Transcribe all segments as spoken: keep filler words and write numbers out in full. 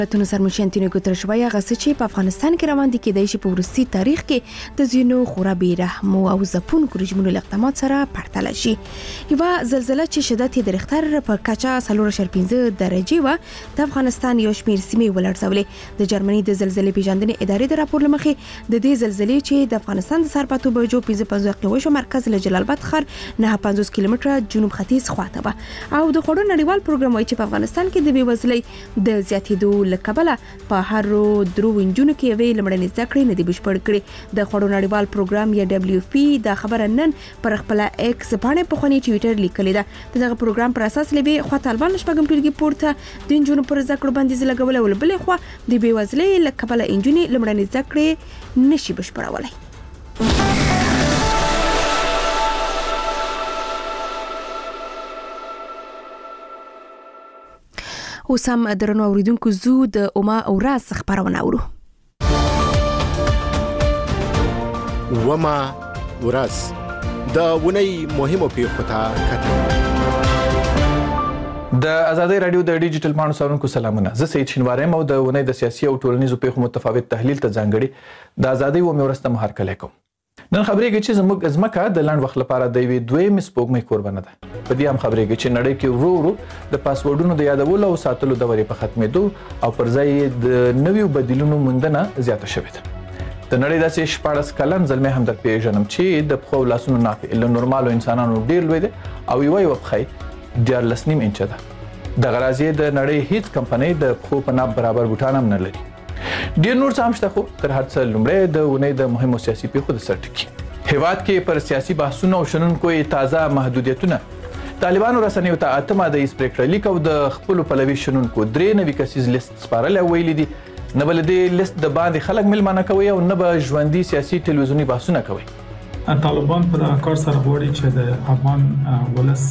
تونو سرمنشي انټونیو ګوترش وایي هغه څه چې په افغانستان کې روان دي کېدای شي په وروستي تاریخ کې د ځینو خورا بې رحمو او ځپونکو رژیمونو له اقدامات سره پرتله شي. یوه زلزله چې شدت یې د ریختر په کچه څلور اعشاریه پنځه درجې وه د افغانستان یو شمېر سیمې ولړزولې. د جرمني د زلزلې پیژندنې ادارې د راپور له مخې د دې زلزلې چې د افغانستان د سرپتو بجو پنځه پنځوس کیلومتره مرکز له جلال آباد ښار نه پنځوس کیلومتره جنوب ختیځ خواته وه. او د خوړو نړیوال پروګرام وایي چې په افغانستان کې د بېوزلۍ د زیاتېدو له کبله په هرو درو ونجونو کې یوې لومړنۍ زده کړې نه دي بشپړ کړې. د خوړو نړیوال پروګرام یا دبلیو پی دا خبره نن پر خپل ایکس باندې په خونی ټویټر لیکلې ده. دغه پروګرام پر اساس لوي خو طالبان شپږم ټولګي پورته د انجونو پر زده کړو بندیز لګول او بلې خو د بېوزلۍ له کبله انجونې لومړنۍ زده کړې نشي بشپړولای. اوس هم درنو اوریدونکو زو د اوما او راز خبرونه اورو. وما ورځ د ونی مهمو پیښو ته کتل. د آزادۍ رادیو د ډیجیټل پاڼو څارونکو سلامونه. زه سید شینواری یم او د ونی د سیاسي او ټولنیزو پیښو متفاوت تحلیل ته ځانګړي د آزادۍ و مې ورسته هرکلی کوم. نن خبرېږي چې زموږ ځمکه د لنډ وخت لپاره د یوې دویمې سپوږمۍ کوربنه ده. په دې هم خبرېږي چې نړۍ کې ورو ورو د پاسورډونو د یادولو او ساتلو دورې په ختمېدو او پر ځای یې د نویو بدیلونو موندنه زیاته شوې ده. د نړۍ داسې شپاړس کلن زلمی هم در پېژنم چې د پښو لاسونو نافع له نورمالو انسانانو ډېر لوی دی او یوه یوه پښه یې دیارلس نیم انچه ده. دغه راز یې د نړۍ هیڅ کمپنۍ د پښو په ناپ برابر بوټان هم نه لري. ډېر نور څه هم شته خو تر هر څه لومړی د اونۍ د مهمو سیاسي پیښو د سر ټکي. هیواد کې پر سیاسي بحثونو او شنونکو یې تازه محدودیتونه. طالبانو رسنیو ته اته ماده یې پرېکړه لیک او د خپلو پلوي شنونکو درې نوي کسیز لیست سپارلی او ویلي دي نه به له دې لیست د باندې خلک میلمانه کوي او نه به ژوندي سیاسي ټلویزیوني بحثونه کوي. طالبان په دغه کار سره غواړي چې د افغان ولس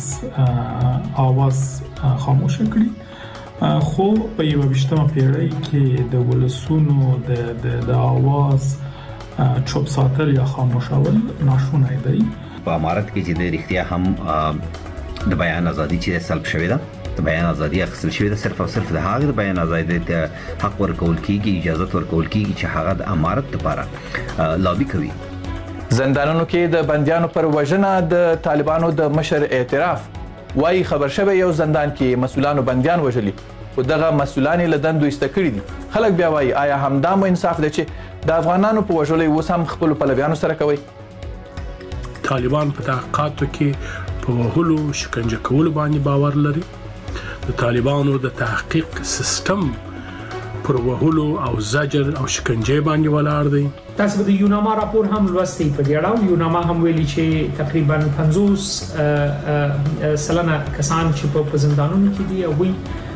اواز خاموشه کړي، خو په یو ویشتمه پیړۍ کې د ولسونو د د اواز چوپ ساتل یا خاموشول ناشونی دی. په امارت کې چې د رښتیا هم د بیان ازادي چې سلب شوې ده، د بیان ازادي اخیستل شوې ده، صرف او صرف د هغه د بیان ازادي ته حق ورکول کیږي، اجازه ورکول کیږي چې هغه د امارت لپاره لابي کوي. زندانونو کې د بندیانو پر وژنه د طالبانو د مشر اعتراف. وايي خبر شوی یو زندان کې مسؤلانو بندیان وژلي خو دغه مسؤلان له دندو ایسته کړي دي. خلک بیا وايي آیا همدا مو انصاف دی چې د افغانانو په وژلو اوس هم خپلو پلویانو سره کوي؟ طالبان په تحقیقاتو کې په وهلو شکنجه کولو باندې باور لري. د طالبانو د تحقیق سیستم پر وهلو او زجر او شکنجه باندې ولاړ دی. تاسو د یوناما راپور هم لوستي په دې اړه. یوناما هم ویلي چې تقریبا پنځوس سلنه کسان چې په زندانونو کې دي او وی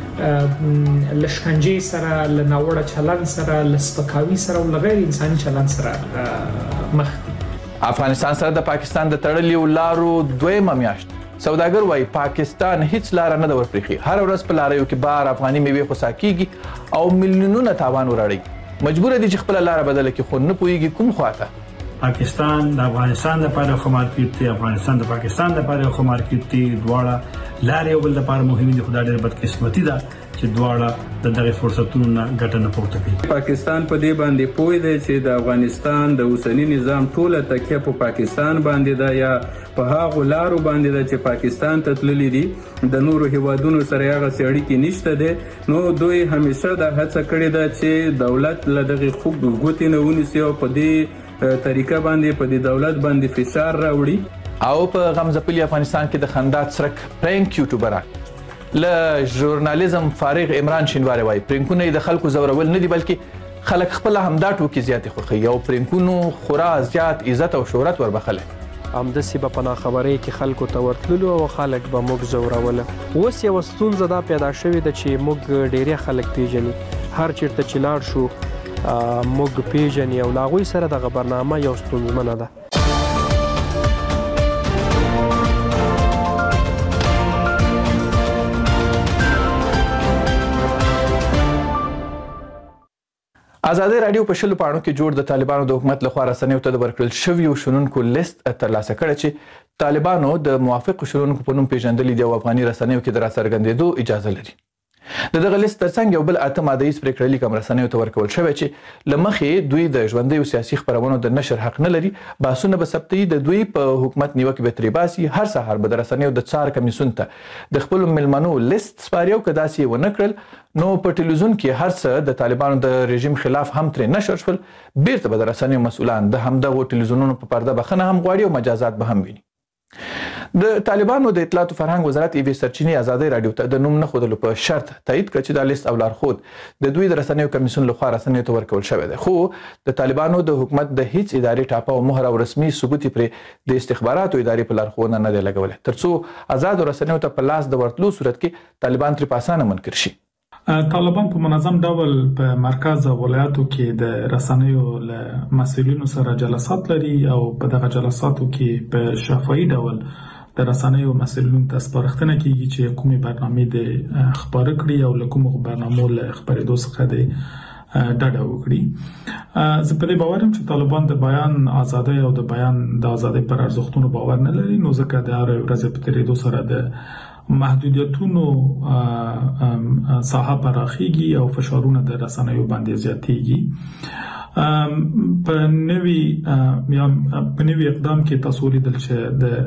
لشکنجه سره، لناوړه چلند سره، لسپکاوي سره او غیر انساني چلند سره مخ دي. افغانستان سره د پاکستان د تړلیو لارو دویمه میاشت. سوداګر وايي پاکستان هیڅ لار نه ده ورپرېښي. هر ورځ په لاریو کې بار افغاني میوې خوسا کیږي او میلیونونه تاوان وراړي. مجبور دي چې خپل لار بدله کړي خو نه پوهیږي کوم خواته. پاکستان د افغانستان لپاره خو مارکیټ دی، افغانستان د پاکستان لپاره خو مارکیټ دی. دواړه لارې یو بل لپاره مهمه دي. خدای ډېر بدقسمتي ده چې دواړه د دغه فرصتونو نه ګټه نه پورته کوي. پاکستان په دې باندې پوه دی چې د افغانستان د اوسنی نظام ټوله تکیه په پاکستان باندې ده یا په هغه لارو باندې ده چې پاکستان ته تللی دي. د نورو هیوادونو سره هغه اړیکې نشته دي. نو دوی همیشه د هڅه کړې ده چې دولت له دغه خوب ګوتې نه ونیسي او په دې طریقه باندې په دې دولت باندې فشار راوړي. او په غمزپلي افغانستان کې د خندا څرک پرینک یوټیوبران له ژورنالیزم فارغ عمران شینواری وايي پرینکونه د خلکو زورول نه دي بلکې خلک خپل همدا ټوکې زیاتې خوښوي او پرینکونو خورا زیات عزت او شهرت وربخلی. همداسې به په ناخبرۍ کې خلکو ته ورتللو او خلک به موږ زوروله. اوس یوه ستونزه دا پیدا شوې ده چې موږ ډېری خلک پیژني. هر چېرته چې لاړ شو موږ پیژني او له هغوی سره دغه برنامه یو ستونزمنه ده. آزادۍ رادیو په شلو پاڼو کې جوړ د طالبانو د حکومت لخوا رسنیو ته د ورکړل شویو شنونکو لیست ترلاسه کړی چې طالبانو د موافقو شنونکو په نوم پیژندلي دي او افغاني رسنیو کې د راڅرګندېدو اجازه لري. د دغه لیست ترڅنګ یو بل اته ماده پریکړه لیک هم رسنیو ته ورکول شوی چې له مخې دوی د ژوندیو سیاسي خپرونو د نشر حق نه لري. بحثونه به ثبتوي، د دوی په حکومت نیوکې به ترې باسي. هر سهار به د رسنیو د څار کمیسیون ته د خپلو میلمنو لیست سپاري او که داسې یې ونه کړل نو په ټلویزیون کې هر څه د طالبانو د رژیم خلاف هم ترې نشر شول، بیرته به د رسنیو مسؤلان د همدغو ټلویزیونونو په پرده بخښنه هم غواړي او مجازات به هم ویني. د طالبانو د اطلاعات او فرهنګ وزارت ایوې سرچینې ازادۍ راډیو ته د نوم نه ښودلو په شرط تایید کړ چې دا لیست او لارښود د دوی د رسنیو کمیسیون لخوا رسنیو ته ورکول شوی دی. خو د طالبانو د حکومت د هیڅ ادارې ټاپه او مهر او رسمي ثبوت پرې د استخباراتو ادارې په لارښوونه نه دی لګولی تر څو آزادو رسنیو ته په لاس د ورتلو صورت کې طالبان ترې په اسانه منکر شي. طالبان په منظم ډول په مرکز او ولایاتو کې د رسنیو له مسؤلینو سره جلسات لري او په دغه جلساتو کې په شفاهي ډول د رسنیو مسؤلینو ته سپارښتنه کیږي چې کومې برنامې د خبرې کړي او له کومو برنامو له خبرېدو څخه د ډډه وکړي. زه په دې باور یم چې طالبان د بیان ازادۍ او د بیان د ازادۍ پر ارزښتونو باور نه لري، نو ځکه د هر ورځې په تیریدو سره د محدودیتونو ساحه پراخیږي او فشارونه د رسنیو باندې زیاتیږي. په نوي یا په نوي اقدام کې تاسو لیدل چې د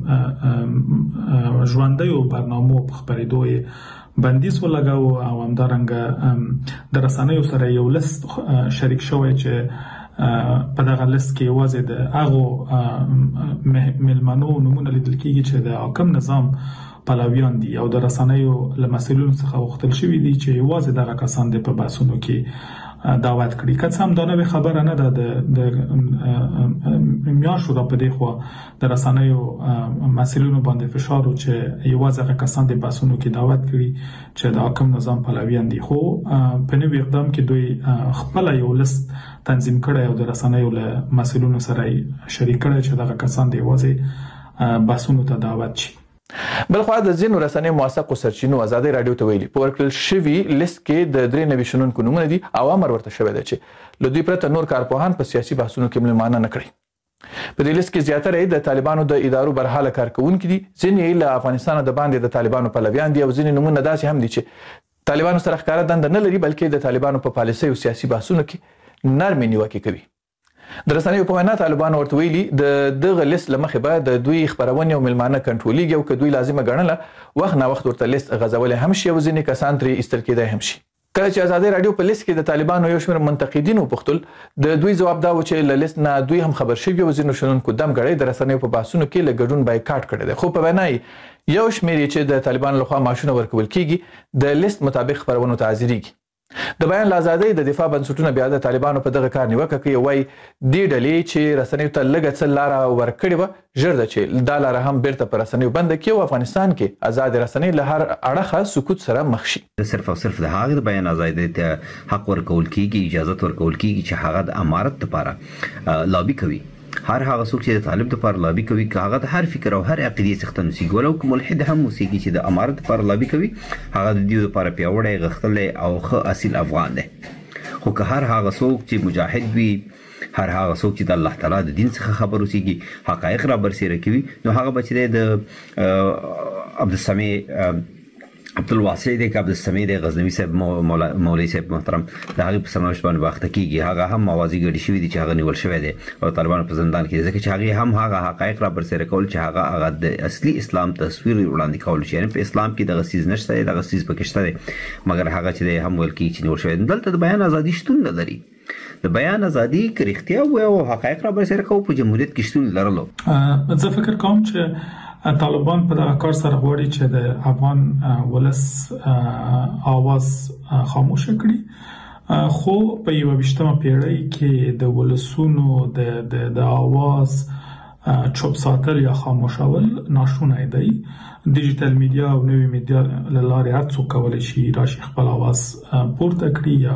ژوندیو برنامو په خبرېدو بندیز ولګاو او همدارنګه د رسنیو سره یو لیست شریک شوی چې په دغه لیست کې یوازې د هغو میلمنو نومونه لیدل کېږي چې د حاکم نظام پلویان دي او د رسنیو له مسؤلینو څخه غوښتل شوي دي چې یوازې دغه کسان د په بحثونو کې دعوت کړي. که څه هم دا نوې خبره نه ده، د میاشتو را په دې خوا د رسنیو مسؤلینو باندې فشار و چې یوازې هغه کسان د بحثونو کې دعوت کړي چې د حاکم نظام پلویان دي. خو په نوې اقدام کې دوی خپل یو لیست تنظیم کړی او د رسنیو له مسؤلینو سره شریک کړی چې دغه کسان د یوازې بحثونو ته دعوت شي. بلخوا د ځینو رسنیو موثقو سرچینو ازادۍ راډیو ته ویلي په ورکړل شوي لیست کې د درې نوي شنونکو نومونه دي او امر ورته شوی دی چې له دوی پرته نور کارپوهان په سیاسي بحثونو کې مېلمانه نه کړي. په دې لیست کې زیاتره د طالبانو د ادارو برحاله کارکوونکي دي، ځینې له افغانستان د باندې د طالبانو پلویان دي او ځینې نومونه داسې هم دي چې طالبانو سره ښکاره دنده نه لري بلکې د طالبانو په پالیسۍ او سیاسي بحثونو کې نرمې نیوکې کوي. د رسنیو په وینا طالبانو ورته ویلي د دغه لیست له مخې به د دوی خپرونې او میلمانه کنټرولېږي او که دوی لازمه ګڼله وخت ناوخت ورته لیست غځولی هم شي او ځینې کسان ترې ایستل کېدی هم شي. کله چې ازادۍ راډیو په لیست کې د طالبانو یو شمېر منتقدینو وپوښتل د دوی ځواب دا و چې له لیست نه دوی هم خبر شوي او ځینو شنونکو دم ګړی د رسنیو په بحثونو کې له ګډون بایکاټ کړی دی. خو په وینا یې یو شمېر چې د طالبانو لخوا معاشونه ورکول کېږي د لیست مطابق خپرونو ته حاضرېږي. د بیان له ازادۍ د دفاع بنسټونه بیا د طالبانو په دغه کار نیوکه کوي، وایي دې ډلې چې رسنیو ته لږه څه لاره ورکړې وه ژر ده چې دا لاره هم بیرته په رسنیو بنده کړي او افغانستان کې ازاد رسنۍ له هر اړخه سکوت سره مخ شي. صرف او صرف د هغه د بیان ازادۍ ته حق ورکول کیږي، اجازه ورکول کیږي چې هغه د امارت لپاره لابي کوي. هر هغه څوک چې د طالب لپاره لابي کوي که هغه د هر فکر او هر عقیدې څخه نسیږي ولو که ملحد هم اوسېږي چې د امارت لپاره لابي کوي هغه د دې لپاره پیاوړی غښتلی او ښه اصیل افغان دی. خو که هر هغه څوک چې مجاهد وي، هر هغه څوک چې د الله تعالی د دین څخه خبر اوسېږي، حقایق را برسېره کوي، نو هغه به چې د عبدالسمیع عبدالواسع دی که عبدالسمیع دی غزنوي صاحب مولوي صاحب محترم د هغې په سرنوشت باندې باخته کېږي. هغه هم موازي ګډې شوي دي چې هغه نیول شوی دی او طالبانو په زندان کې دي ځکه چې هغې هم هغه حقایق را برسېره کول چې هغه هغه د اصلي اسلام تصویر وړاندې کول شي. یعنې په اسلام کې دغه څیز نشته دی، دغه څیز پکې شته دی، مګر هغه چې دی هم ویل کېږي چې نیول شوی دی. دلته د بیان ازادي شتون نه لري. د بیان ازادي که رښتیا ووایو او حقایق را برسېره کوو په جمهوریت کې شتون لرلو. زه فکر کوم چې طالبان په دغه کار سره غواړي چې د افغان ولس آواز خاموش کړي، خو په یو ویشتمه پیړۍ کې د ولسونو د د آواز چوپ ساتل یا خاموشول ناشونی دی. ډیجیټل میډیا او نوې میډیا له لارې هر څوک کولی شي راشي خپل آواز پورته کړي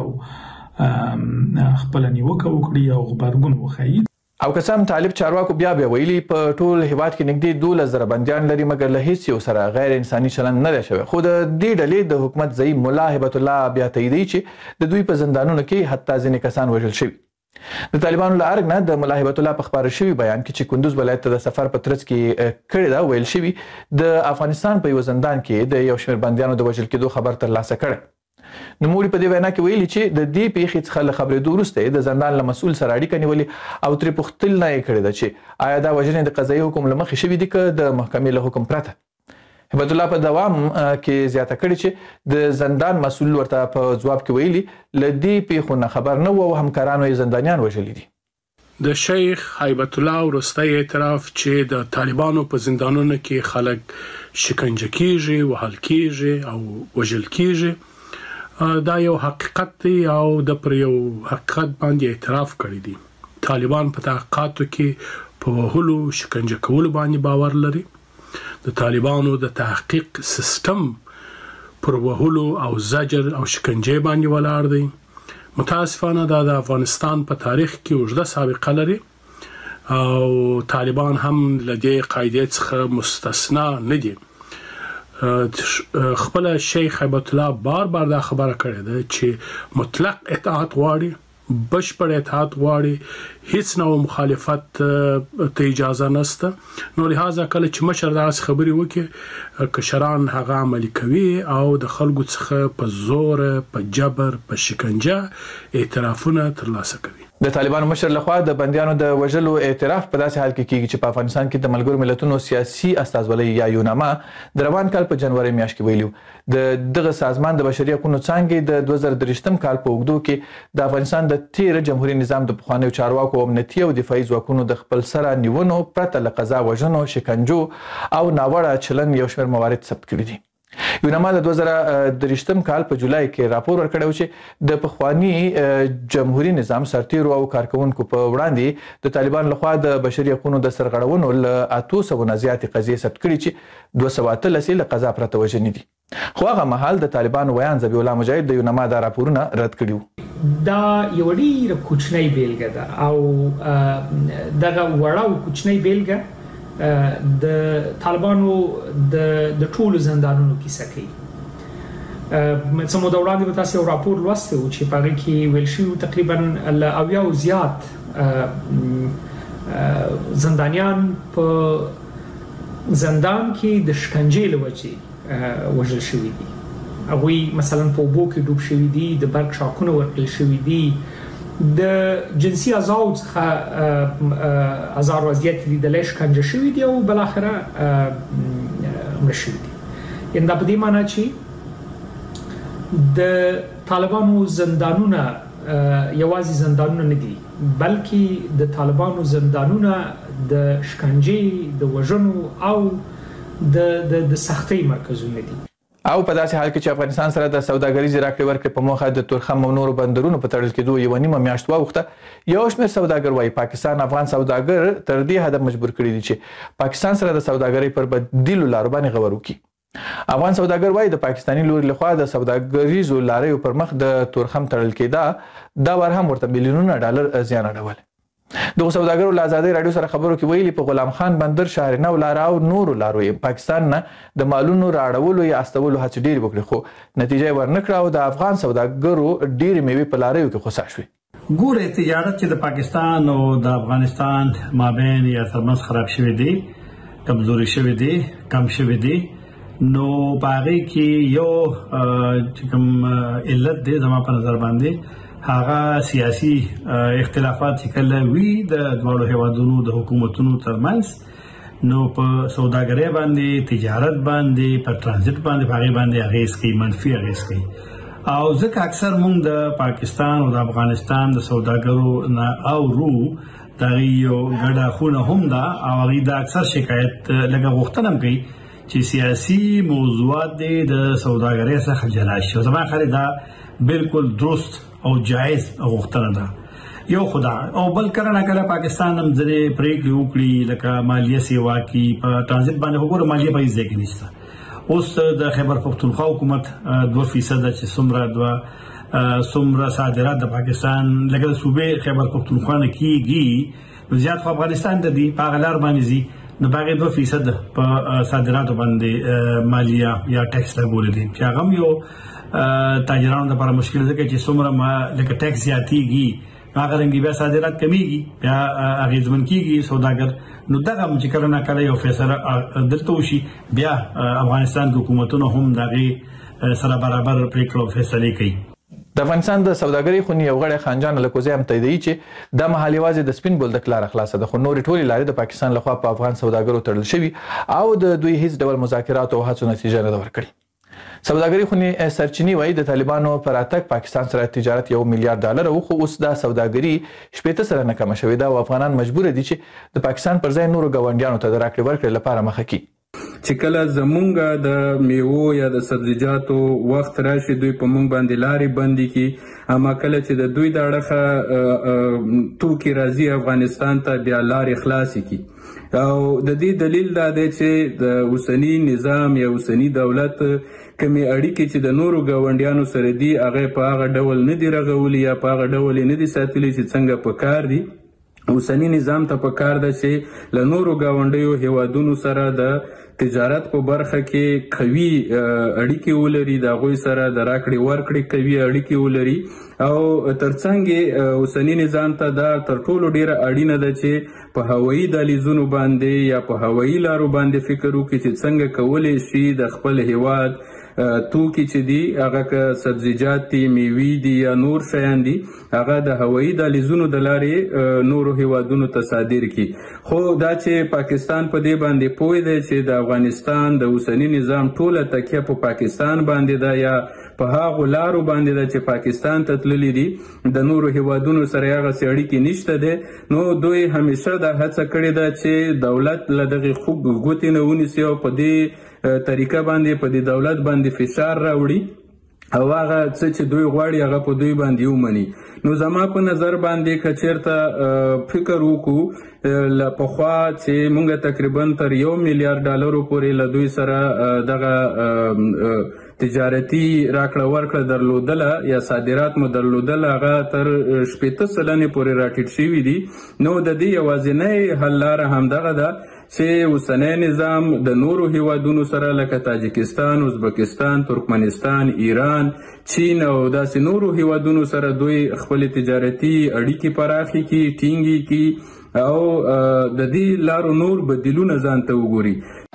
او خپل نیوکه وکړي او غبرګون وښیي. او که څه هم طالب چارواکو بیا بیا ویلي په ټول هیواد کې نږدې دولس زره بندیان لري مګر له هیڅ یو سره غیر انساني چلند نه دی شوی. خو د دې ډلې د حکومت ځایي ملا هبت الله بیا تاییدوي چې د دوی په زندانونو کې حتی ځینې کسان وژل شوي. د طالبانو له ارګ نه د ملا هیبت الله په خبره شوی بیان کې چې کندوز ولایت ته د سفر په ترڅ کې کړی دا ویل شوی د افغانستان په یو زندان کې د یو شمېر بندیانو د وژل کېدو خبر ترلاسه کړی. نوموړي په دې وینا کې ویلي چې د دې پیښې څخه له خبرېدو وروسته د زندان له مسؤل سره اړیکه نیولې او ترې پوښتنه یې کړې ده چې آیا دا وژنې د قضایي حکم له مخې شوي دي که د محکمې له حکم پرته. هیبت الله په دوام کې زیاته کړې چې د زندان مسؤل ورته په ځواب کې ویلي له دې پیښو نه خبر نه و او همکارانو یې زندانیان وژلي دي. د شیخ هیبت الله وروستی اعتراف چې د طالبانو په زندانونو کې خلک شکنجه کیږي، وهل کیږي او وژل کیږي دا یو حقیقت دی او د پر یو حقیقت باندې اعتراف کړی دی. طالبان په تحقیقاتو کې په وهلو شکنجه کولو باندې باور لري. د طالبانو د تحقیق سیستم پر وهلو او زجر او شکنجه باندې ولاړ دی. متاسفانه دا د افغانستان په تاریخ کې اوږده سابقه لري او طالبان هم له دې قاعدې څخه مستثنا نه دي. خپل شیخ هیبت الله بار بار دا خبره کړې ده چې مطلق اطاعت غواړي، بشپړ اطاعت غواړي، هیڅ نوع مخالفت ته اجازه نشته. نو لہذا کله چې مشر داسې خبرې وکړي کشران هغه عملي کوي او د خلکو څخه په زور، په جبر، په شکنجه اعترافونه ترلاسه کوي. د طالبانو مشر لخوا د بندیانو د وژلو اعتراف په داسې حال کې کیږي چې په افغانستان کې د ملګرو ملتونو سیاسي استازولۍ یا یوناما د روان کال په جنوري میاشت کې ویلي د دغه سازمان د بشري حقوقو څانګې د دوه زره درې کال په اوږدو کې د افغانستان د تیر جمهوریت نظام د پخوانیو چارواکو امنیتي او دفاعي ځواکونو د خپل سره نیونو پرته له قضا وژنو، شکنجو او ناوړه چلند یو شمېر موارد ثبت کړي دي. یوناما د دوه زره درې کال په جولای کې راپور ورکړی چې د پخوانی جمهوریت نظام سرتیرو او کارکونکو په وړاندې د طالبان لخوا د بشري حقوقو د سرغړونو له اتو سوو نه زیاتې قضیې ثبت کړي چې دوه سوه اتلس له قضا پرته وژنې دي. خو هغه مهال د طالبانو ویان ذبیح الله مجاهد د یوناما دا راپورونه رد کړي وو. دا یو ډېره کوچنۍ بیلګه ده او دغه وړه او کوچنۍ بیلګه د طالبانو د د ټولو زندانونو کیسه کوي. څه موده وړاندې به تاسو یو راپور لوستی و چې په هغې کې ویل شوي تقریبا له اویاو زیات زندانیان په زندان کې د شکنجې له وجې وژل شوي دي. هغوی مثلا په اوبو کې ډوب شوي دي، د برق شاکونه ورکړل شوي دي، د جنسي اعضاو څخه ازار وضعیت لیدلی شکنجه شوي دي او بالاخره مړه شوي دي. یعنې دا په دې معنی چې د طالبانو زندانونه یوازې زندانونه نه دي بلکې د طالبانو زندانونه د شکنجې، د وژنو او د د سختۍ مرکزونه دي. او په داسې حال کې چې افغانستان سره د سوداګریزې راکړې ورکړې په موخه د تورخم او نورو بندرونو په تړل کېدو یوه نیمه میاشت واوښته، یو شمېر سوداګر وایي پاکستان افغان سوداګر تر دې حده مجبور کړي دي چې پاکستان سره د سوداګرۍ پر بدیلو لارو باندې غور وکړي. افغان سوداګر وایي د پاکستاني لوري لخوا د سوداګریزو لارو پر مخ د تورخم تړل کېده دا ور هم ورته میلیونونه ډالر زیان اړول. دغه سوداګرو له ازادۍ راډیو سره خبرو کې ویلي په غلام خان بندر، شهرنو لاره او نورو لارو یې پاکستان نه د مالونو راړولو یا استولو هڅې ډېرې وکړې خو نتیجه یې ورنکړه او د افغان سوداګرو ډېرې میوې په لاریو کې خوسا شوې. ګوره تجارت چې د پاکستان او د افغانستان مابین یا ترمنځ خراب شوی دی، کمزوري شوی دی، کم شوی دی، نو په هغې کې یو چې کوم علت دی زما په نظر باندې هغه سیاسي اختلافات چې کله وي د دواړو هیوادونو د حکومتونو ترمنځ، نو په سوداګرۍ باندې، تجارت باندې، په ترانزیت باندې په هغې باندې اغېز کوي، منفي اغېز کوي. او ځکه اکثر مونږ د پاکستان او د افغانستان د سوداګرو نه اورو د هغې یو ګډه خونه هم ده او هغوی د اکثر شکایت لږه غوښتنه هم کوي چې سیاسي موضوعات دې د سوداګرۍ څخه جلا شي. زما خیال دا بالکل درست او جایز غوښتنه ده. یو خدا او بل کله نه کله پاکستان هم ځینې پریکړې وکړي لکه مالیه سیوا کې په ترانزیت باندې وګوره مالیه په هیڅ ځای کې نشته. اوس د خیبر پختونخوا حکومت دوه فیصده چې څومره دوه څومره صادرات د پاکستان لکه د صوبې خیبر پختونخوا نه کېږي نو زیات خو افغانستان ته دي، په هغه لار باندې ځي، نو په هغې دوه فیصد په صادراتو باندې مالیه یا ټیکس لګولی دي چې هغه هم یو تاجرانو لپاره مشکل ځکه چې څومره لکه ټیکس زیاتېږي هغه رنګ بیا صادرات کمیږي بیا اغیزمن کیږي سوداګر نو دغه چې کله نه کله یو فیصله دلته وشي بیا افغانستان حکومتونه هم دغه سره برابر پریکړه فیصله کوي. د افغانستان د سوداګرۍ خونی یو غړی خانجان لکوزی هم تاییدوي چې د محلي واز د سپین بولدک لار خلاصه ده خو نورې ټولې لارې د پاکستان لخوا په افغان سوداګرو تړل شوي او د دوی هیڅ ډول مذاکرات او هڅو نتیجه نه ده ورکړې. سوداګرۍ خونی سرچینی وایي د طالبانو پر اتک پاکستان سره تجارت یو میلیارډ ډالر او خو اوس د سوداګرۍ شپږ سره نه کم شوې ده او افغانان مجبور دي چې د پاکستان پر ځای نورو ګاونډیانو ته د راکړې ورکړې لپاره مخه کړي. چې کله زمونږ د میوو یا د سبزیجاتو وخت راشي دوی په مونږ باندې لارې بندي کی اما کله چې د دوی د اړخه توکي راځي افغانستان ته بیا لارې خلاصې کی او د دې دلیل دا دی چې د اوسنی نظام یا اوسنی دولت کمی اړیکې چې د نورو ګاونډیانو سره دي هغه په هغه ډول نه دي رغولي یا په هغه ډول نه دي ساتلي چې څنګه په کار دي. اوسنی نظام ته په کار ده چې له نورو ګاونډیو هیوادونو سره د تجارت په برخه کې قوي اړیکې ولري د هغوی سره د راکړې ورکړې قوي اړیکې ولري او ترڅنګ اوسنی نظام ته دا تر ټولو ډیره اړینه ده چې په هوایي دهلیزونو باندې یا په هوایي لارو باندې فکر وکړي چې څنګه کولی شي د خپل هیواد توکي چې دي هغه که سبزیجات دي میوې دي یا نور شیان دي هغه د هوایي دهلیزونو د لارې نورو هیوادونو ته صادر کړي. خو دا چې پاکستان په دې باندې پوه دی چې د افغانستان د اوسنی نظام ټوله تکیه په پاکستان باندې ده یا په هغو لارو باندې ده چې پاکستان ته تللي دي د نورو هیوادونو سره هغسې اړیکې نشته دی نو دوی همیشه دا هڅه کړې ده چې دولت له دغې خوږ ګوتې نه ونیسي او په دې طریقه باندې په دې دولت باندې فشار راوړي او هغه څه چې دوی غواړي هغه په دوی باندې ومني. نو زما په نظر باندې که چېرته فکر وکړو له پخوا چې موږ تقریبا تر یو میلیارډ ډالرو پورې له دوی سره دغه تجارتي راکړه ورکړه درلودله یا صادرات مو درلودل هغه تر شپېته سلنې پورې راټیټ شوي دي. نو د دې یوازینۍ حل لاره همدغه ده چې اوسنی نظام د نورو هیوادونو سره لکه تاجکستان، ازبکستان، ترکمنستان، ایران، چین او داسې نورو هیوادونو سره دوی خپل تجارتي اړیکې پراخې کړي ټینګې کړي او د دې لارو نور بدیلونه ځان ته وګوري.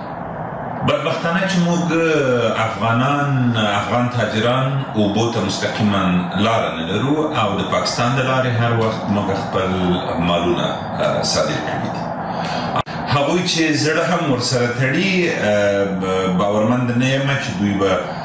بدبختانه چې موږ افغانان افغان تاجران اوبو ته مستقیما لاره نه لرو او د پاکستان د لارې هر وخت موږ خپل مالونه صادر کړي دي. هغوی چې زړه هم ورسره تړي باورمند نه یم چې دوی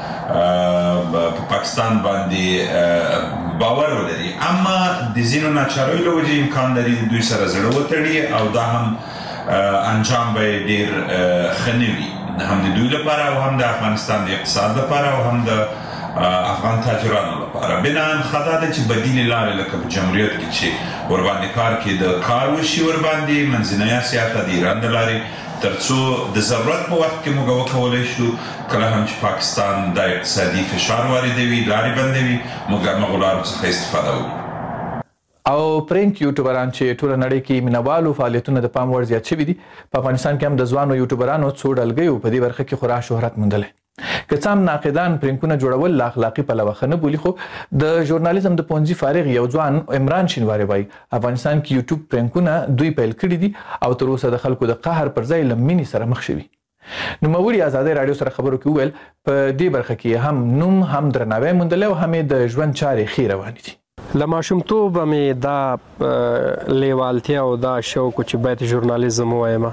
به په پاکستان باندې باور ولري اما د ځینو ناچاریو له وجې امکان لري دوی سره زړه وتړي او دا هم انجام به یې ډېر ښه نه وي هم د دوی لپاره او هم د افغانستان د اقتصاد لپاره او هم د افغان تاجرانو لپاره. بناهن ښه دا ده چې بدیلې لارې لکه په جمهوریت کې چې ورباندې کار کې د کار وشي ورباندې منځنۍ اسیا ته د ایران د لارې تر څو د ضرورت په وخت کې موږ وکولی شو کله هم چې پاکستان د اقتصادي فشار واردوي لارې بندوي موږ همغو لارو څخه استفاده وکړو. او پرنک یوټیوبران چې ټوله نړۍ کې مینوالو فعالیتونه د پام وړ زیات شوي دي په افغانستان کې هم د ځوانو یوټیوبرانو څو ډلګیو په دې برخه کې خورا شهرت موندلی. که څه هم ناقدان پرنکونه جوړول له اخلاقي پلوه ښه نه بولي خو د ژورنالیزم د پوهنځي فارغ یو ځوان عمران شینواری وایي افغانستان کې یوټیوب پرنکونه دوی پیل کړي دي او تر اوسه د خلکو د قهر پر ځای له مینې سره مخ شوي. نوموړي ازادۍ راډیو سره خبرو کې وویل په دې برخه کې هم نوم هم درناوی موندلی او هم یې د ژوند چارې ښې روانې دي. له ماشومتوبه مې دا لیوالتیا او دا شوق چې باید ژورنالیزم ووایم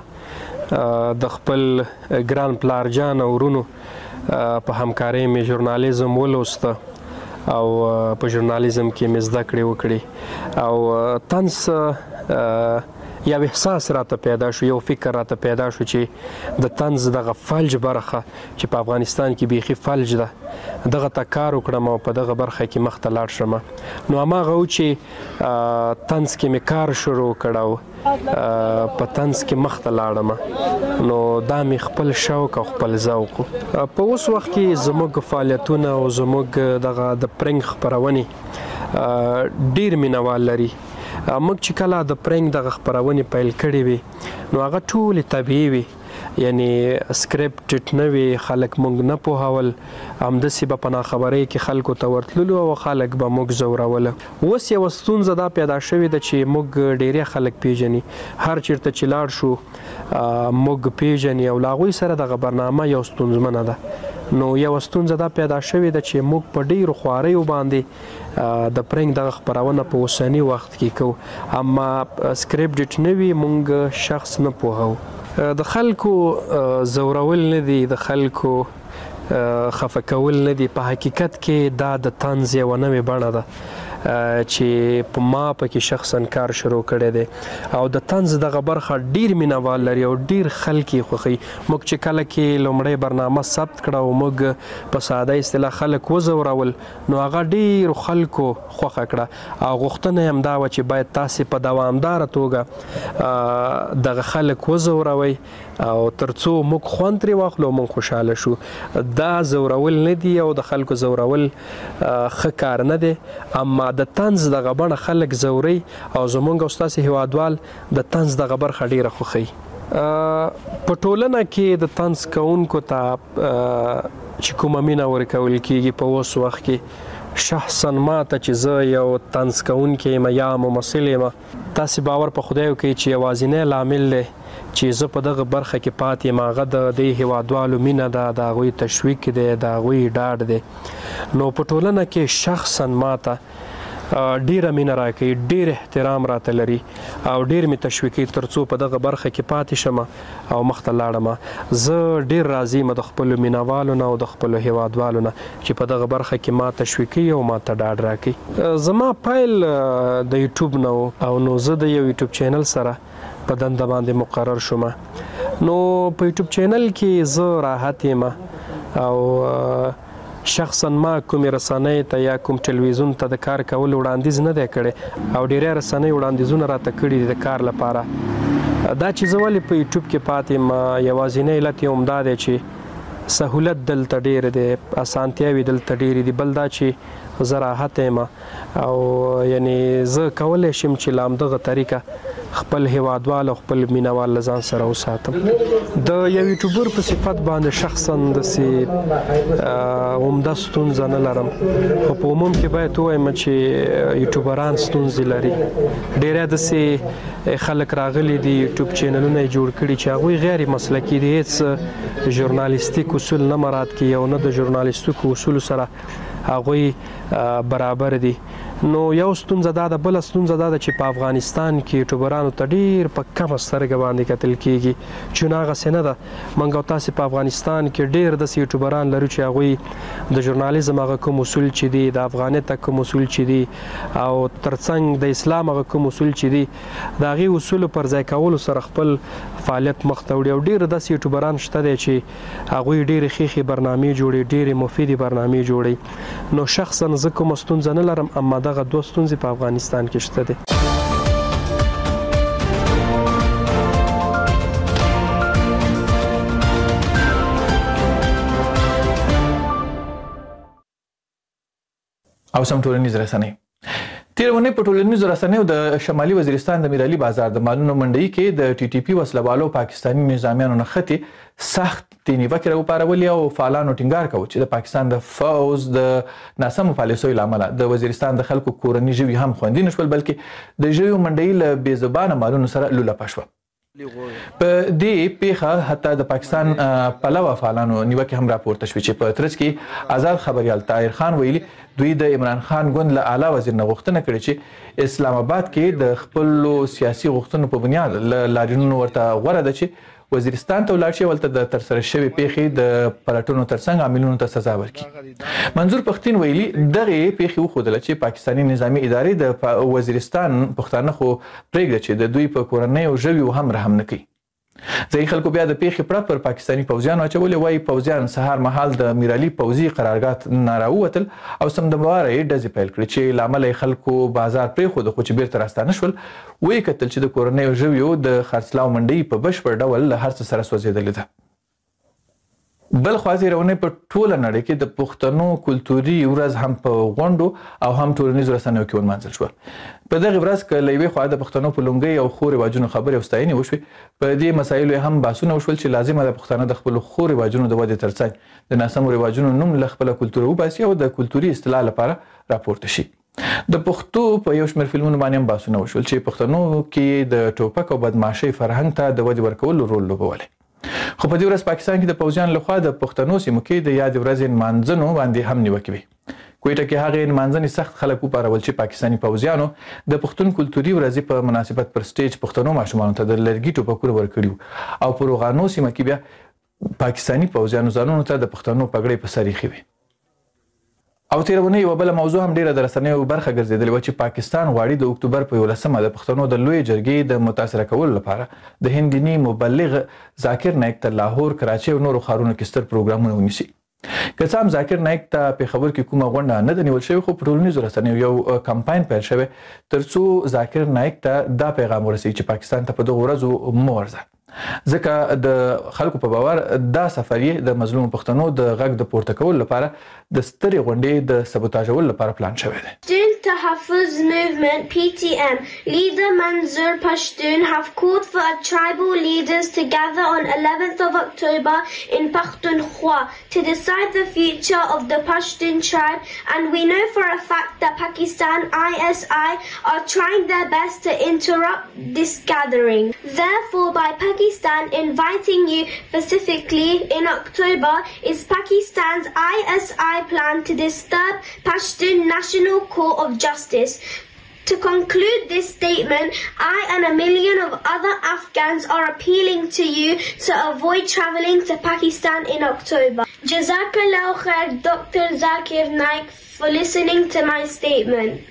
د خپل ګران پلار جان او ورونو په همکارۍ مې ژورنالیزم ولوسته او په ژورنالیزم کې مې زده کړې وکړې او طنز یو احساس راته پیدا شو یو فکر راته پیدا شو چې د طنز دغه فلج برخه چې په افغانستان کې بیخي فلج ده دغه ته کار وکړم او په دغه برخه کې مخ ته لاړ شم. نو هماغه و چې طنز کې مې کار شروع کړ او په طنز کې مخ ته لاړم نو دا مې خپل شوق او خپل ذوق. په اوس وخت کې زموږ فعالیتونه او زموږ دغه د پرنګ خپرونې ډېر مینوال لري. موږ چې کله د پرنګ دغه خپرونې پیل کړې وي نو هغه ټولې طبیعي وي یعنی سکرپټ نه وي خلک مونږ نه پوهول همداسې به په ناخبرۍ کې خلکو ته ورتللو او خلک به موږ ځوروله. اوس یوه ستونزه دا پیدا شوې ده چې موږ ډېری خلک پیژني، هر چېرته چې لاړ شو موږ پیژني او له هغوی سره دغه برنامه یو ستونزمنه ده. نو یوه ستونزه دا پیدا شوې ده چې موږ په ډېرو خواریو باندې د پرنګ دغه خپرونه په اوسني وخت کې کوو، اما سکرپټ نه وي موږ شخص نه پوهو. د خلکو ځورول نه دي، د خلکو خفه کول نه دي، په حقیقت کې دا د طنز یوه نوې بڼه ده چې په ما پکې شخصا کار شروع کړی دی او د طنز دغه برخه ډیر مینوال لري او ډیر خلک یې خوښوي. موږ چې کله کې لومړی برنامه ثبت کړه او موږ په ساده اصطلاح خلک وځورول نو هغه ډیرو خلکو خوښه کړه او غوښتنه یې همدا وه چې باید تاسې په دوامداره توګه دغه خلک وځوروئ او تر څو موږ خوند ترې واخلو موږ خوشحاله شو. دا ځورول نه دي او د خلکو ځورول ښه کار نه دی، اما د طنز دغه بڼه خلک ځوري او زمونږ او ستاسې هیوادوال د طنز دغه برخه ډیره خوښوي. په ټولنه کې د طنز کوونکو ته چې کومه مینه ورکول کیږي په اوس وخت کې شخصا ما ته چې زه یو طنز کوونکی یم یا ممثل یم، تاسې باور په خدای وکړئ چې یوازینی لامل دی چې زه په دغه برخه کې پاتې یم هغه د دې هیوادوالو مینه ده، د هغوی تشویق دی، د هغوی ډاډ دی. نو په ټولنه کې شخصا ما ته ډیره مینه راکوي، ډیر احترام راته لري او ډیر مې تشویقوي تر څو په دغه برخه کې پاتې شم او مخته لاړم. زه ډیر راضي یم د خپلو مینوالو نه او د خپلو هیوادوالو نه چې په دغه برخه کې ما تشویقوي او ما ته ډاډ راکوي. زما پیل د یوټیوب نه و او نو زه د یو یوټیوب چینل سره په دنده باندې مقرر شوم. نو په یوټیوب چینل کې زه راحت یم او شخصا ما کومې رسنۍ ته یا کوم ټلویزیون ته د کار کولو وړاندیز نه دی کړی او ډیری رسنۍ وړاندیزونه راته کړي دي د کار لپاره. دا چې زه ولې په یوټیوب کې پاتې یم یوازینی علت یې همدا دی چې سهولت دلته ډیر دی، اسانتیاوې دلته ډیرې دي. بل دا چې زه راحت یم او یعنی زه کولی شم چې له همدغه طریقه خپل هیوادوال او خپل مینوال له ځان سره وساتم. د یو یوټیوبر په صفت باندې شخصا داسې عمده ستونزه نه لرم، خو په عموم کې باید ووایم چې یوټیوبران ستونزې لري. ډیری داسې خلک راغلي دي یوټیوب چینلونه یې جوړ کړي چې هغوی غیر مسلکي دي، هېڅ ژورنالیستیک اصول نه مراعات کوي او نه د ژورنالیستیکو اصولو سره هغوی برابر دي. نو یو ستونزه دا ده. بله ستونزه دا ده چې په افغانستان کې یوټیوبرانو ته ډېر په کمه سترګه باندې کتل کېږي، چون هغسې نه ده. موږ او تاسې په افغانستان کې ډېر داسې یوټیوبران لرو چې هغوی د ژورنالیزم هغه کوم اصول چې دي، د افغانیت کوم اصول چې دي او ترڅنګ د اسلام هغه کوم اصول چې دي د هغې اصولو پر ځای کولو سره خپل فعالیت مخ ته وړي. او ډېر داسې یوټیوبران شته دی چې هغوی ډېرې ښې برنامې جوړوي، ډېرې مفیدې برنامې جوړوي. نو شخصا زه کومه ستونزه نه لرم، اما دغه دوه ستونزې په افغانستان کې شته دي. او سم ټولنیز رسنۍ تیر ونې په ټولنیزو رسنیو د شمالي وزیرستان د میرعلي بازار د مالونو منډۍ کې د ټي ټي پی وسلوالو پاکستاني نظامیانو نښتې سخت نیوکې راوپارولې او فعالانو ټینګار کوي چې د پاکستان د فوز د ناسمو پالیسیو له امله د وزیرستان د خلکو کورني ژوي هم خوندي نه شول، بلکې د ژویو منډۍ له بې زبانه مالونو سره لولپه شوه. په دې پیښه حتی د پاکستان پلوه فعالانو نیوکې هم راپورته شوې چې په ترڅ کې آزاد خبریال طاهر خان ویلي دوی د عمران خان ګوند له اعلی وزیر نه غوښتنه کړې چې اسلام آباد کې د خپلو سیاسي غوښتنو په بنیاد له لاریونونو ورته غوره ده چې وزیرستان ته ولاړ شي، ولته د ترسره شوې پیښې د پلټنو ترڅنګ عاملونو ته سزا ورکړي. منظور پښتين ویلي دغه پیښې وښودله چې پاکستاني نظامي ادارې د وزیرستان پښتانه خو پرېږده چې د دوی په کورنیو ژویو هم رحم نه کوي. ځینې خلکو بیا د پیښې پړه پر پاکستاني پوځیانو اچولې، وایي پوځیان سهار مهال د میرعلي پوځي قرارګاه نه راووتل او سمدمواره یې ډزې پیل کړې چې له امله یې خلکو بازار پرېښود، خو چې بیرته راستانه شول. ویې کتل چې د کورنیو ژویو د خرڅلاو منډۍ په بشپړ ډول له هر څه سره سوځېدلې ده. بل خاصه رونه په ټوله نړۍ کې د پښتنو کلتوري ورځ هم په غونډو او هم ټولنیزو رسنیو کې ونمانځل شو. په دغه ورځ کې لوي خو د پښتنو په لونګي او خوري واجونو خبرې او ستاینې وشوي. په دې مسایلو هم باسونه وشول چې لازمه ده پښتانه د خپل خوري واجونو د ودې ترڅنګ د ناسمو رواجونو نوم له خپل کلتور وباسي او د کلتوري اصطلاح لپاره راپورته شي. د پښتو په یو شمېر فلمونو باندې هم باسونه وشول چې پښتنو کې د ټوپک او بدمعشي فرهنګ ته د ودې ورکولو رول لوبولی. خو په دې ورځ پاکستان کې د پوځیان لخوا د پښتنو سیمو کې د یاد ورځې نمانځنو باندې هم نیوکې وي. کوټه کې هغه نمانځنې سخت خلک وپارول چې پاکستاني پوځیانو د پښتون کلتوري ورځې په مناسبت پر سټیج پښتنو ماشومانو ته د لرګي ټوپکونه ورکړي او په روغانو سیمه کې بیا پاکستاني پوځیانو ځانونو ته د پښتنو پګړۍ په سر ایښې وي. او تیرونه یو بل موضوع هم ډیره د رسنیو برخه ګرځیدلې و چې پاکستان غواړي د اکتوبر په یولسمه د پښتنو د لوی جرګې د متاثره کولو لپاره د هندینی مبلغ ذاکر نایک ته لاهور، کراچي او نورو ښارونو کې ستر پروګرامونه ونیسي. که څه هم ذاکر نایک ته په خبر کې کومه غونډه نه ده نیول شوې، خو په ټولنیزو رسنیو یو کمپاین پیل شوی ترڅو ذاکر نایک ته دا پیغام ورسوي چې پاکستان ته په دغه ورځو مه ورځه، ځکه د خلکو په باور دا سفر یې د مظلوم پښتنو د غږ د پورته کولو لپاره د سترې غونډې د سبوتاژولو لپاره پلان شوی دی. Student Tahaffuz Movement P T M leader Manzoor Pashtun have called for a tribal leaders to gather on eleventh of October in Pakhtunkhwa to decide the future of the Pashtun tribe, and we know for a fact that Pakistan I S I are trying their best to interrupt this gathering. Therefore, by Pakistan inviting you specifically in October is Pakistan's I S I plan to disturb Pashtun National Court of Justice. To conclude this statement, I and a million of other Afghans are appealing to you to avoid travelling to Pakistan in October. Jazakallah khair, Doctor Zakir Naik, for listening to my statement.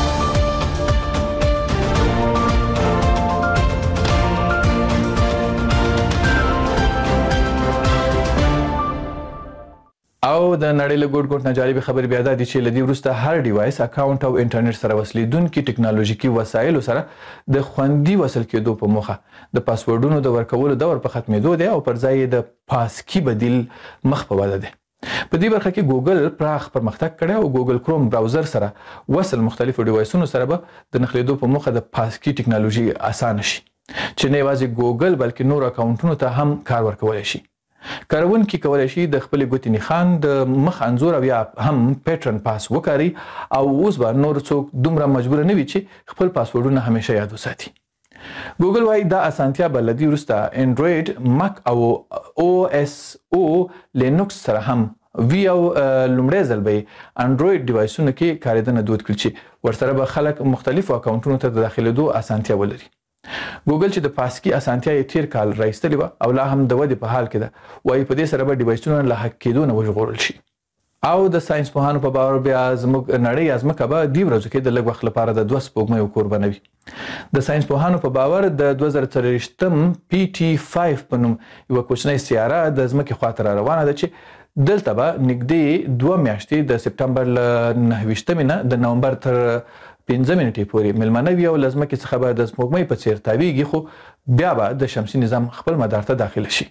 او د نړۍ له ګوټ ګوټ نه جالبه خبر بیا ده چې لدی ورسته هر ډیوایس اکاونټ او انټرنیټ سره وصلیدونکو ټکنالوژیکي وسایل سره د خوندي وصل کېدو په موخه د پاسورډونو د ورکولو دور په ختمېدو دی او پر ځای د پاسکی بدیل مخ په وده دی. په دې برخه کې ګوګل پراخ پرمختګ کړی او ګوګل کروم براوزر سره وصل مختلفو ډیوایسونو سره به د نښلېدو په موخه د پاسکی ټکنالوژي اسانه شي چې نه یوازې ګوګل بلکې نور اکاونټونو ته هم کار ورکولی شي. کارونکي کولای شي د خپل ګوتې نښان د مخ انځور او یا هم پیټرن پاس وکړي او اوس به نور څوک دومره مجبور نه وي چې خپل پاسورډونه همیشه یاد وساتي. ګوګل وايي دا اسانتیا به لدی ورسته انډراید، مک او او اس او لینوکس سره هم وی او لومړی ځل به انډراید ډیوایسونو کې کارېدنه دود کړي چې ورسره به خلک مختلفو اکاونټونو ته د داخلېدو اسانتیا ولري. ګوګل چې د پاسکی اسانتیا یې تیر کال راایستلې وه او لا هم د ودې په حال کې ده، وایي په دې سره به ډیوایسونه له هک کېدو نه وژغورل شي. او د ساينس پوهانو په باور بیا زموږ نړۍ ازمکه به دې ورځو کې د لږ وخت لپاره د دوه سپوږمیو کور بنوي. د ساينس پوهانو په باور د دوه زره څلوېښتم پی ټي پنځه په نوم یوه کوچنۍ سیاره د ځمکې خواته را روانه ده چې دلته به نږدې دوه میاشتې د سپټمبر له نهه ویشتمې نه د نومبر تر پنځه منټې پورې مېلمانه وي او له ځمکې څخه به د سپوږمۍ په څېر تاویږي، خو بیا به د شمسي نظام خپل مدار ته داخله شي.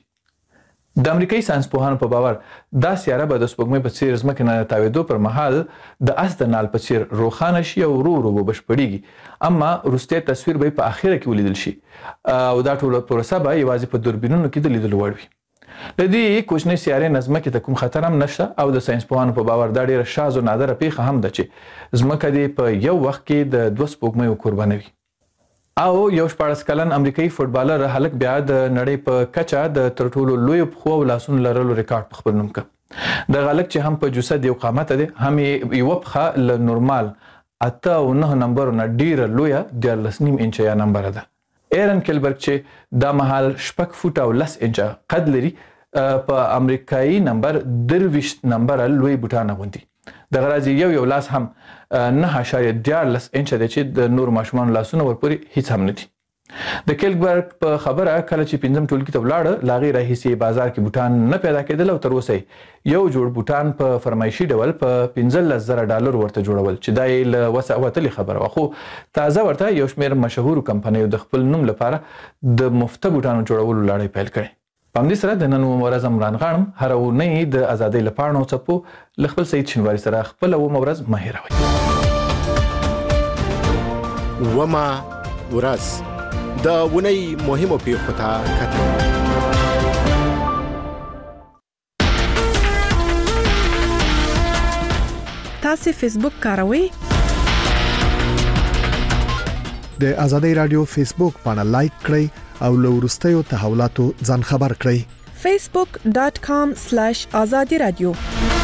د امریکایي ساينس پوهانو په باور دا سیاره به د سپوږمۍ په څېر ځمکې نه تاوېدو پر مهال د اس د نال په څېر روښانه شي او ورو ورو به بشپړېږي، اما وروستی تصویر به په اخره کې ولیدل شي او دا ټوله پروسه به یوازې په دوربینونو کې د لیدلو وړ وي. د دې کوچنۍ سیارې نه ځمکې ته کوم خطر هم نشته او د ساينس پوهانو په باور دا ډېره شاذ او نادره پیښه هم ده چې ځمکه دې په یو وخت کې د دوه سپوږمیو کوربه وي. او یو شپاړس کلن امریکایي فوټبالر هلک بیا د نړۍ په کچه د تر ټولو لویو پښو او لاسونو لرلو ریکارډ په خپل نوم کړ. دغه هلک چې هم په جسد یو قامته دی، هم یوه پښه له نورمال اته او نهه نمبرو نه ډېره لویه دیارلس نیم انچه یا نمبره ده. ایرن کیلبرګ چې دا مهال شپږ فوټه او لس انچه قد لري په امریکایي نمبر درویشت نمبره لوی بوټان اغوندي. دغه راځي یو یو لاس هم نه اعشاریه دیارلس انچه دی چې د نورو ماشومانو لاسونه ورپورې هیڅ هم نه دي. د کیلبرګ په خبره کله چې پنځم ټولګي ته ولاړه له هغې راهیسې بازار کې بوټان نه پیدا کېدل او تر اوسه یو جوړ بوټان په فرمایشي ډول په پنځلس زره ډالر ورته جوړول چې دا یې له وسه وتلې خبره وه، خو تازه ورته یو شمېر مشهورو کمپنیو د خپل نوم لپاره د مفته بوټانو جوړولو لړۍ پیل کړې. په دې سره د نن ورځ عمران غانم هر اونۍ د ازادۍ لپاره نو چپو لخپل سید شینواری سره خپل و مورز مهیروي وما ورځ د ونی مهمو پیښو ته کتل. تاسو فیسبوک کاروئ؟ د ازادۍ رادیو فیسبوک باندې لایک کړئ او له وروستیو تحولاتو ځان خبر کړئ. facebook dot com slash azadi radio